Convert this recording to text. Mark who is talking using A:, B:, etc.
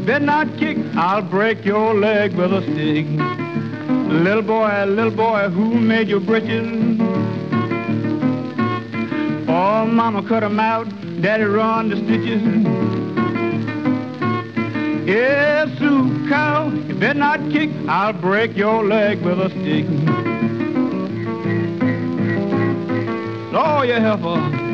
A: better not kick, I'll break your leg with a stick. Little boy, who made your britches? Oh, mama cut 'em out, daddy run the stitches. Yeah, Sue cow, you better not kick, I'll break your leg with a stick. Oh, you heifer.